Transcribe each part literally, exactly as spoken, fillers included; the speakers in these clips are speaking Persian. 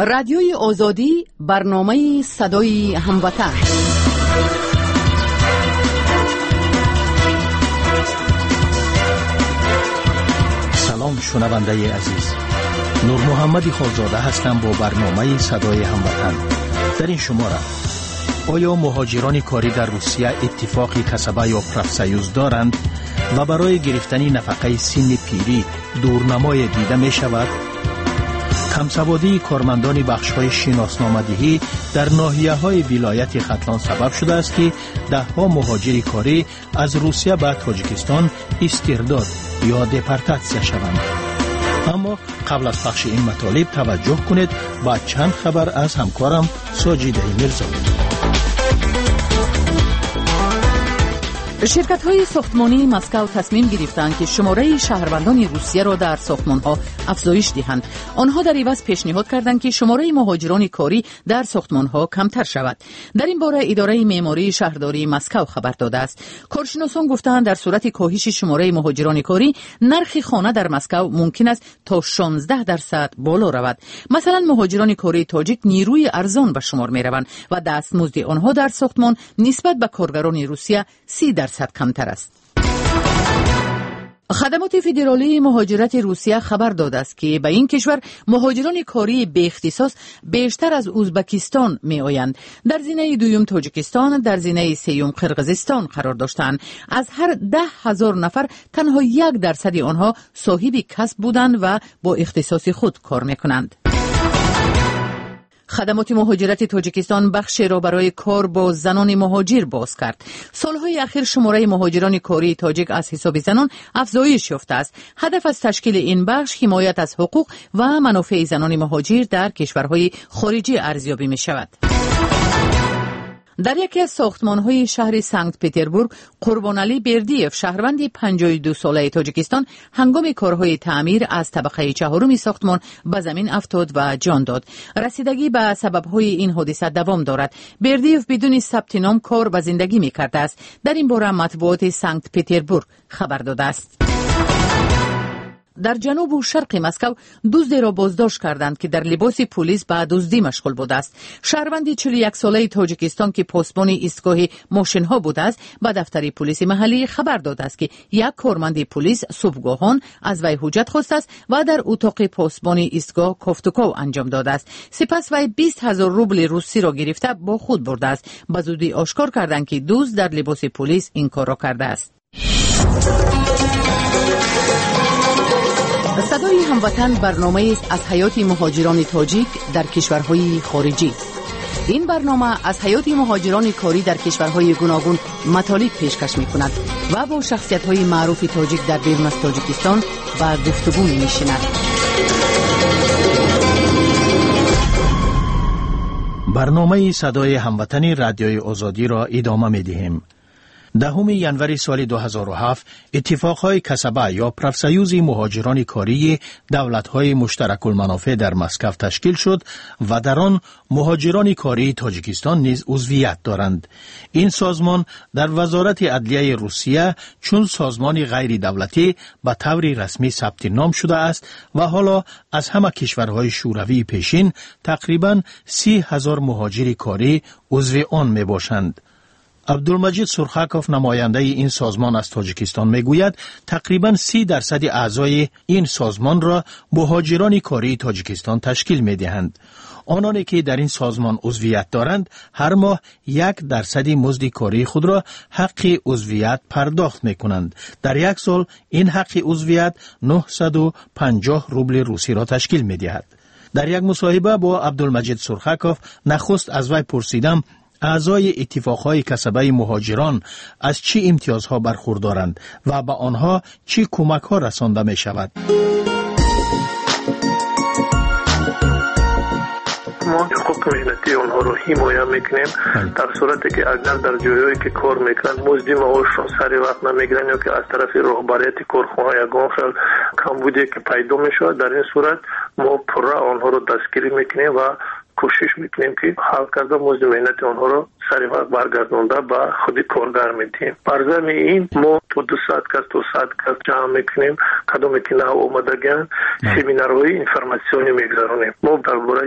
رادیوی آزادی، برنامه صدای هموطن. سلام شنونده عزیز، نور محمدی خالزاده هستم با برنامه صدای هموطن. در این شماره آیا مهاجران کاری در روسیه اتفاقی کسبه یا پرافسیوز دارند و برای گرفتن نفقه سن پیری دورنمای دیده می شود؟ کمسوادی کارمندان بخش‌های شناسنامه‌دهی در ناحیه‌های ولایت ختلان سبب شده است که ده‌ها مهاجر کاری از روسیه به تاجیکستان استرداد یا دپورتاسیون شوند. اما قبل از پخش این مطالب توجه کنید با چند خبر از همکارم ساجد میرزا. شرکت‌های ساختمانی مسکو تصمیم گرفتند که شماره شهروندان روسیه را در ساختمان‌ها افزایش دهند. آنها در عوض پیشنهاد کردند که شماره مهاجران کاری در ساختمان‌ها کمتر شود. در این باره اداره معماری شهرداری مسکو خبر داده است. کارشناسان گفتند در صورت کاهش شماره مهاجران کاری، نرخ خانه در مسکو ممکن است تا شانزده درصد بالا رود. مثلا مهاجران کاری تاجیک نیروی ارزان به شمار می‌روند و دستمزد آنها در ساختمان نسبت به کارگران روسیه سی درصد کمتر است. خدمات فدرالی مهاجرت روسیه خبر داده است که به این کشور مهاجران کاری به اختصاص بیشتر از ازبکستان می آیند. در زینه دوم تاجیکستان، در زینه سوم قرقیزستان قرار داشتند. از هر ده هزار نفر تنها یک درصد آنها صاحب کسب بودند و با اختصاص خود کار می کنند. خدمات مهاجرت تاجیکستان بخشی را برای کار با زنان مهاجر باز کرد. سالهای اخیر شماره مهاجران کاری تاجیک از حساب زنان افزایش یافته است. هدف از تشکیل این بخش حمایت از حقوق و منافع زنان مهاجر در کشورهای خارجی ارزیابی می شود. در یکی از ساختمان‌های شهر سنت پتربورگ، قربانعلی بردیف، شهروند پنجاه و دو ساله تاجیکستان، هنگام کارهای تعمیر از طبقه چهارم ساختمان به زمین افتاد و جان داد. رسیدگی به سبب‌های این حادثه دوام دارد. بردیف بدون ثبت نام کار و زندگی می‌کرده است. در این باره مطبوعات سنت پتربورگ خبر داده است. در جنوب و شرق مسکو دزدی را بازداشت کردند که در لباس پلیس به دزدی مشغول بوده است. شهروند چهل و یک ساله تاجیکستان که پاسبان ایستگاه ماشین ها بوده است به دفتر پلیس محلی خبر داده است که یک کارمند پلیس صبحگاهان از وی حجت خواسته است و در اتاق پاسبان ایستگاه کافتوکاو انجام داده است. سپس وی بیست هزار روبل روسی را گرفته با خود برده است. به زودی آشکار کردند که دزد در لباس پلیس این کار را کرده است. صدای هموطن برنامه است از حیات مهاجران تاجیک در کشورهای خارجی. این برنامه از حیات مهاجران کاری در کشورهای گوناگون مطالب پیشکش می‌کند و با شخصیت‌های معروف تاجیک در بیرون از تاجیکستان به گفتگو می‌نشیند. برنامه صدای هموطن رادیوی آزادی را ادامه می‌دهیم. دهم ژانویه سال دو هزار و هفت اتفاقهای کسبه یا پرافسیوز مهاجران کاری دولت‌های مشترک المنافع در مسکو تشکیل شد و در آن مهاجران کاری تاجیکستان نیز عضویت دارند. این سازمان در وزارت عدلیه روسیه چون سازمان غیر دولتی به طور رسمی ثبت نام شده است و حالا از همه کشورهای شوروی پیشین تقریباً سی هزار مهاجر کاری عضو آن می باشند. عبدالمجید سرخکوف نماینده این سازمان از تاجیکستان میگوید تقریباً سی درصد اعضای این سازمان را مهاجران کاری تاجیکستان تشکیل میدهند. آنانی که در این سازمان عضویت دارند هر ماه یک درصد مزد کاری خود را حق عضویت پرداخت میکنند. در یک سال این حق عضویت نهصد و پنجاه روبل روسی را تشکیل میدهد. در یک مصاحبه با عبدالمجید سرخکوف نخست از وی پرسیدم اعضای اتفاقهای کسبه مهاجران از چه امتیازها برخوردارند و به آنها چه کمک‌ها رسانده می شود؟ ما حقوق مهنتی آنها رو حمایت میکنیم در صورتی که اگر در جایی که کار میکنند مزد معاششون سر وقت نمیگیرن یا که از طرف رهبریت کارخانه یگان خیلی کمبودی که پیدا میشه، در این صورت ما پورا آنها رو دستگیری میکنیم و کوشش میکنیم که حل کرده مزد مهنت آنها رو سر وقت برگردونده به خود کارگر میدیم. برزن این ما تو دو ساعت کس دو ساعت کس جمع میکنیم کدومی که نه اومدگن سمینارهای اینفرماسیونی میگذارونیم. ما درباره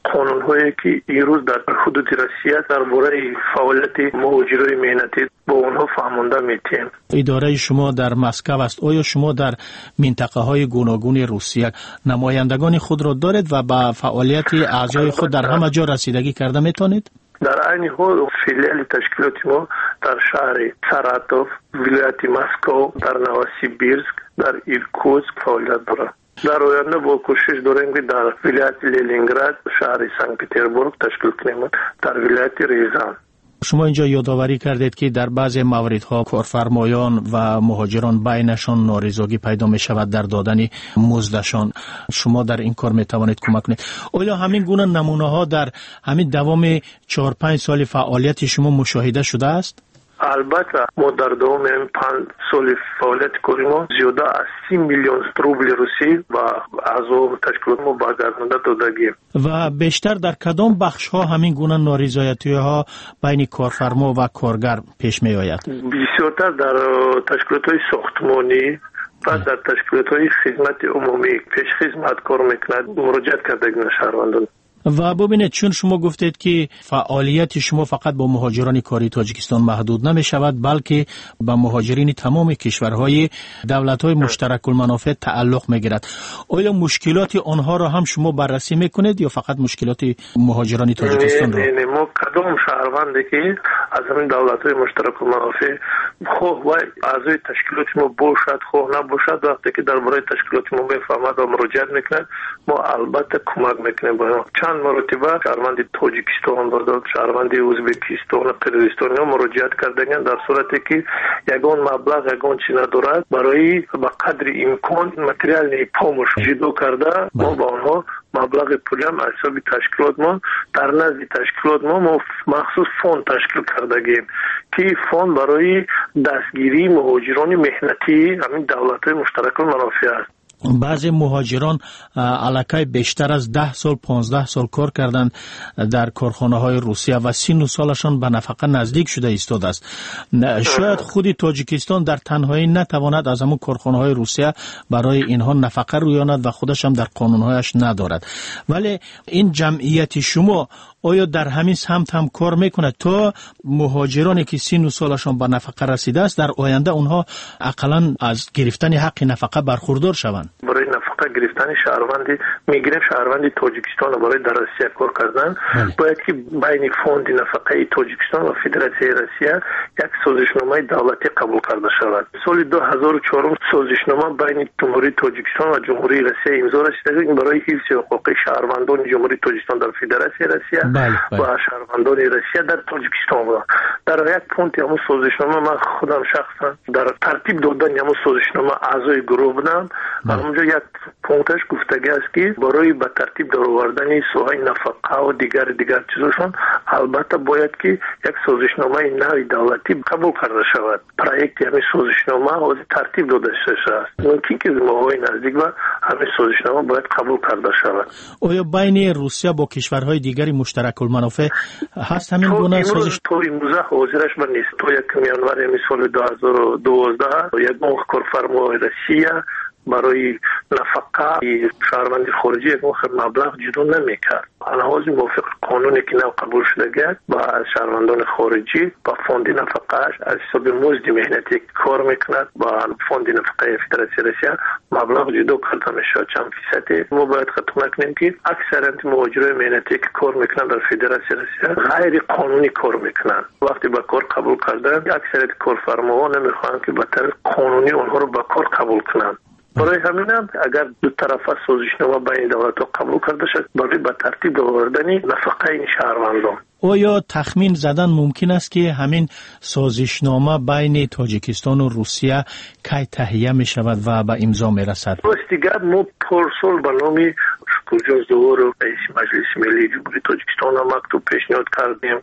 قانون‌هایی که امروز در حدود روسیه درباره فعالیت مهاجرای مهنتی با اونها فهمانده میتیم. اداره شما در مسکو است. آیا شما در منطقه های گوناگون روسیه نمایندگان خود را دارید و با فعالیت اعضای خود در همه جا رسیدگی کرده میتونید؟ در عین حال فیلیال تشکیلات ما در شهر ساراتوف، ولایت مسکو، در نووسیبیرسک، در ایرکوتسک فعالیت دارد. در آینده با کوشش داریم که در ولایت لنینگراد، شهر سنت پترزبورگ تشکیل کنیم، در ولایت ریزان. شما اینجا یادآوری کردید که در بعضی مواردها کارفرمایان و مهاجران بینشان نارضایتی پیدا می شود در دادن مزدشان. شما در این کار می توانید کمک کنید. آیا همین گونه نمونه ها در همین دوام چهار پنج سال فعالیت شما مشاهده شده است؟ البته ما در دوام پنج سال فعالیت کردیم زیاده از سی میلیون روبل روسی و اعضا تشکیلات ما برگردانده دادگیم. و بیشتر در کدام بخش ها همین گونه نارضایتی ها بین کارفرما و کارگر پیش می آید؟ بسیارتر در تشکیلات های ساختمانی و در تشکیلات های خدمت عمومی پیش خدمت کار میکند مراجعت کردگیم شهروندان. و ببینید چون شما گفتید که فعالیت شما فقط با مهاجران کاری تاجیکستان محدود نمی شود بلکه با مهاجرین تمام کشورهای دولت‌های مشترک المنافع تعلق می گیرد. آیا مشکلات آنها را هم شما بررسی میکنید یا فقط مشکلات مهاجران تاجیکستان را؟ نه نه ما کدام شهروندی که از همین دولت‌های مشترک المنافع خواه و اعضای تشکیلات ما باشد خواه نباشد وقتی که درباره تشکیلات ما بفهمد و مراجعت میکند ما البته کمک میکنیم با چند مرتبه شهروند تاجیکستان و شهروند ازبکستان و قرقیزستان مراجعت کردند در صورتی که یگان مبلغ یگان چی ندارد برای به قدر امکان متریال پاموش جدا کرده ما با آنها مبلغ پولی هم حساب تشکیلات ما در نزد تشکیلات ما ما مخصوص فوند تشکیل کردگیم که فوند برای دستگیری مهاجران مهنتی همین دولت‌های مشترک المنافع است. بعضی مهاجران علاقه بیشتر از ده سال پانزده سال کار کردند در کارخانه های روسیه و سین و سالشان به نفقه نزدیک شده ایستاده است. شاید خود تاجیکستان در تنهایی نتواند از همون کارخانه های روسیه برای اینها نفقه رویاند و خودش هم در قانونهایش ندارد، ولی این جمعیت شما آیا در همین سمت هم کار میکنه تا مهاجرانی که سین و سالشان به نفقه رسیده است در آینده اونها اقلا از گرفتن حق نفقه برخوردار شوند؟ برای نفقه گرفتن شهروندی میگیریم شهروندی تاجیکستان برای در روسیه کار کردن باید که بین فوند نفقه تاجیکستان و فدراسیون روسیه یک سازشنامه دولتی قبول کرده شود. سال دو هزار و چهار سازشنامه بین جمهوری تاجیکستان و جمهوری روسیه امضا شده برای حفظ حقوق شهروندان جمهوری تاجیکستان در فدراسیون روسیه و شهروندان روسیه در تاجیکستان بود. در یک پونت همون سازشنامه من خودم شخصا در ترتیب دادن همون سازشنامه اعضای گروه بودم. اونجا یک پونتش گفتگی است که برای به ترتیب درآوردن سوهای نفقه و دیگر دیگر چیزشون البته باید که یک سازشنامه نوی دولتی قبول کرده شود. پروژه همین سازشنامه از ترتیب داده شده است. ممکن که ماهای نزدیک و همین سازشنامه باید قبول کرده شود. آیا بین روسیه با کشورهای دیگری مشترک المنافع هست همین گونه سازش؟ تو امروزه حاضرش من نیست. تو یک میانور همین سال دو هزار و دوازده یک ماه کارفرمای روسیه برای نفقه شهروند خارجی یک مبلغ جدا نمیکرد. الهاز موافق قانونی که نو قبول شده گرد با شهروندان خارجی با فوند نفقهش از حساب مزد مهنتی کار میکند با فوند نفقه فدراسیون روسیه مبلغ جدا کرده میشه چند فیصدی. ما باید خدمت کنیم که اکثر مهاجرای مهنتی که کار میکنند در فدراسیون روسیه غیر قانونی کار میکنند. وقتی با کار قبول کردن اکثر کارفرماها نمیخوان که به طریق قانونی اونها رو با کار قبول کنند. برای همین هم اگر دو طرفه سازشنامه بین دولت‌ها قبول کرده شد برای به ترتیب آوردن نفقه این شهروندان. آیا تخمین زدن ممکن است که همین سازشنامه بین تاجیکستان و روسیه کی تهیه می شود و به امضا می رسد؟ دیگر ما پارسال به نام شکرجان زوار رئیس مجلس ملی جمهوری تاجیکستان هم مکتوب پیشنهاد کردیم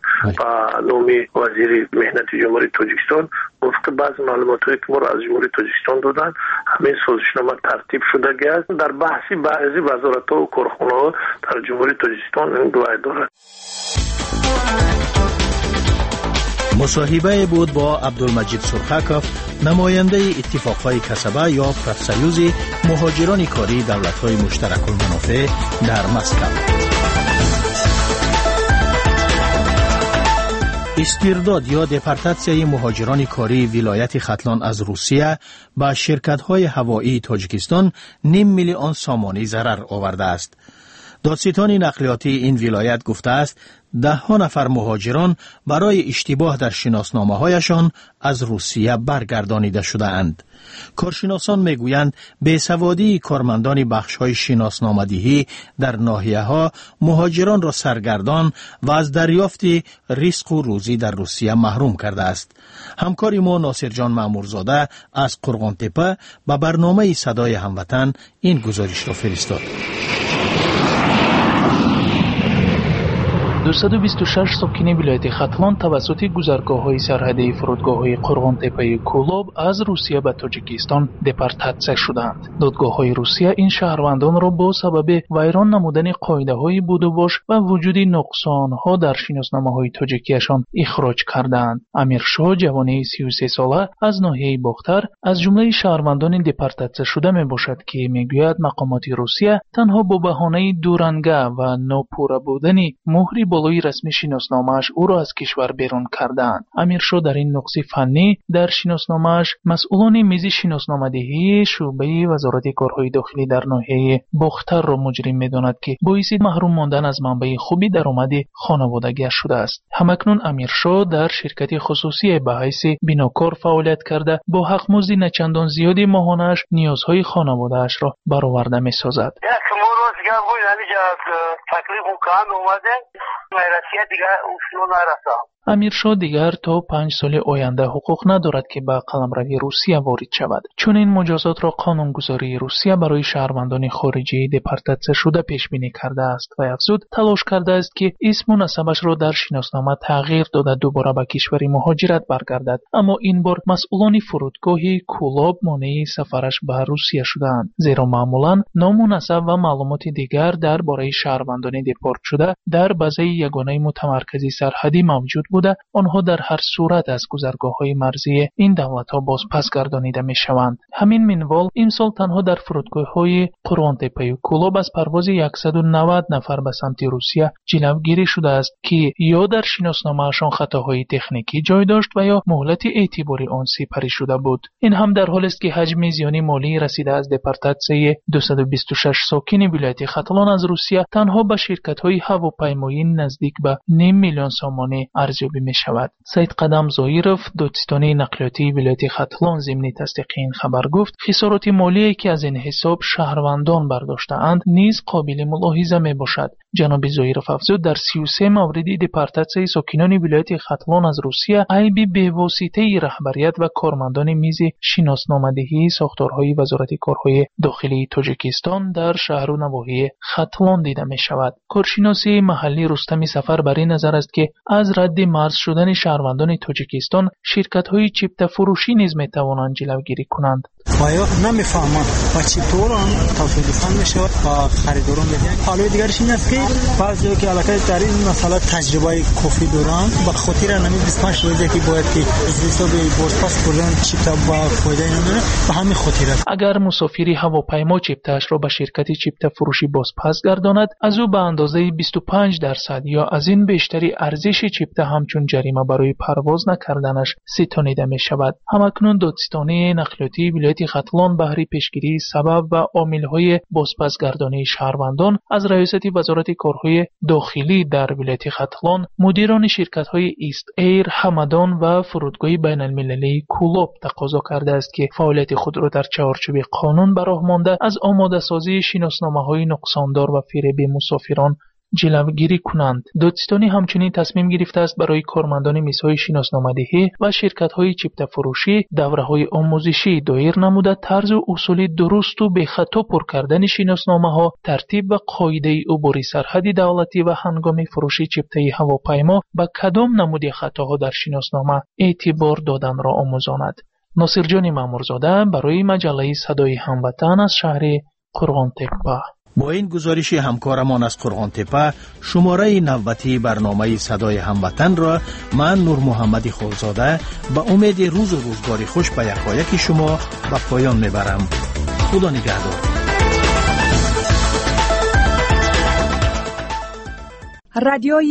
و نام وزیر مهنت جمهوری تاجیکستان وفق بعض معلوماتی که ما را از جمهوری تاجیکستان دادن همین سازشنامه ترتیب شده گشت. در بحثی بعضی وزارت‌ها و کارخانه‌ها در جمهوری تاجیکستان این دعای دارد. مصاحبه بود با عبدالمجید سرخکوف، نماینده اتفاقهای کسبه یا پرسیوز مهاجران کاری دولت‌های مشترک المنافع در مسکو. استرداد یا دپارتاسیای مهاجران کاری ولایت ختلان از روسیه به شرکت‌های هوایی تاجیکستان نیم میلیون سامانی ضرر آورده است. دادستان نقلیاتی این ولایت گفته است ده ها نفر مهاجران برای اشتباه در شناسنامه‌هایشان از روسیه برگردانیده شده اند. کارشناسان میگویند بیسوادی کارمندان بخش‌های شناسنامه‌دهی در ناحیه‌ها مهاجران را سرگردان و از دریافت رزق و روزی در روسیه محروم کرده است. همکار ما ناصر جان مامورزاده از قرغان تپه به برنامه صدای هموطن این گزارش را فرستاد. دویست و بیست و شش ساکنین ولایت ختلان توسط گذرگاه‌های سرحدی فرودگاه‌های قرغان تپه کولوب از روسیه به تاجیکستان دپارتاسیه شدند. دادگاه‌های روسیه این شهروندان را با سبب ویران نمودن قاعده‌های بود و باش و وجود نقصان‌ها در شناسنامه‌های تاجیکیشان اخراج کردند. امیرشاه جوانی سی و سه ساله از ناحیه باختر از جمله شهروندان دپارتاسیه شده میباشد که میگوید مقامات روسیه تنها با بهانه دورنگه و ناپوره بودن مهری بالای رسمی شناسنامه‌اش او را از کشور بیرون کردند. امیرشاه در این نقص فنی در شناسنامه‌اش مسئولان میز شناسنامه‌دهی شعبه وزارت کارهای داخلی در ناحیه باختر را مجرم می‌داند که باعث محروم ماندن از منبع خوبی درآمد خانوادگی شده است. همکنون امیرشاه در شرکت خصوصی به حیث بیناکار فعالیت کرده با حق‌مزد نچندان زیادی ماهانه‌اش نیازهای خانواده‌اش را برآورده می‌سازد. امیرشاه دیگر تا پنج سال آینده حقوق ندارد که به قلمروی روسیه وارد شود. چون این مجازات را قانونگذاری روسیه برای شهروندان خارجی دپارتاسیه شده پیش بینی کرده است و افزود تلاش کرده است که اسم و نسبش را در شناسنامه تغییر داده دوباره به کشور مهاجرت برگردد، اما این بار مسئولان فرودگاه کولوب مانع سفرش به روسیه شدند، زیرا معمولا نام و نسب و معلومات دیگر درباره شهروندان دپارت شده در بازه یگانه متمرکز سرحدی موجود بوده، آنها در هر صورت از گذرگاه‌های مرزی این دولت‌ها باز پس گردانیده می‌شوند. همین منوال امسال تنها در فرودگاه‌های قرغان تپه کولوب از پرواز صد و نود نفر به سمت روسیه جلوگیری شده است که یا در شناسنامه‌شان خطاهای تکنیکی جای داشت و یا مهلت اعتباری آن سپری شده بود. این هم در حالی است که حجم زیان مالی رسیده از دپارتاسیای دویست و بیست و شش ساکن ولایت ختلان از روسیه تنها به شرکت‌های هواپیمایی نزدیک به نیم میلیون سامانی ارزیابی می شود. سید قدم زایروف دادستان نقلیاتی ولایت ختلان ضمن تصدیق این خبر گفت خسارات مالی که از این حساب شهروندان برداشته‌اند نیز قابل ملاحظه می باشد. جناب زایروف افزود در سی و سه مورد دپارتاسیای ساکنان ولایت ختلان از روسیه عیب بی‌واسطه رهبریت و کارمندان میز شناسنامه‌دهی ساختارهای وزارت کارهای داخلی تاجیکستان در شهر و نواحی ختلان دیده می شود. کارشناس محلی رستم سفر بر این نظر است که از رد مرز شدن شهروندان تاجیکستان شرکت‌های چیپتا فروشی نیز می‌توانند جلوگیری کنند. آیا نمی‌فهمند و چطور آن توسعه میشه و خریداران میگن. حالا دیگرش این است که بعضی که علاقه در این مسئله تجربه کافی دارن به خاطر همین بیست و پنج روزی که باید که حساب بازپس کردن چیپتا با فایده نمیره به همین خاطر. اگر مسافری هواپیما چیپتاش را به شرکت چیپتا فروشی بازپس گرداند از او به اندازه بیست و پنج درصد یا از این بیشتری ارزش چیپتا همچون جریمه برای پرواز نکردنش ستانیده می شود. همکنون دادستان نقلیاتی ولایت ختلان بهره پیشگیری سبب و عامل‌های بازپسگردانی شهروندان از ریاست وزارت کارهای داخلی در ولایت ختلان مدیران شرکت‌های ایست ایر، همدان و فرودگاه بین‌المللی کولوب تقاضا کرده است که فعالیت خود را در چارچوب قانون به راه مانده از آماده‌سازی شناسنامه‌های نقصاندار و فریب مسافران جلوگیری کنند. دادستانی همچنین تصمیم گرفته است برای کارمندان میزهای شناسنامه‌دهی و شرکت‌های چیپتا فروشی دوره‌های آموزشی دایر نموده طرز و اصول درست و بی خطا پر کردن شناسنامه‌ها، ترتیب و قاعده عبور سرحدی دولتی و هنگام فروش چیپتای هواپیما به کدام نمود خطاها در شناسنامه اعتبار دادن را آموزاند. ناصر جان مامورزاده برای مجله صدای هموطن از شهر قرغان تپه. با این گزارش همکارمان از قرغان تپه شماره نوبتی برنامه صدای هموطن را من نور محمد خورزاده به امید روز و روزگاری خوش به یکایک شما به پایان میبرم. خدا نگهدار. رادیوی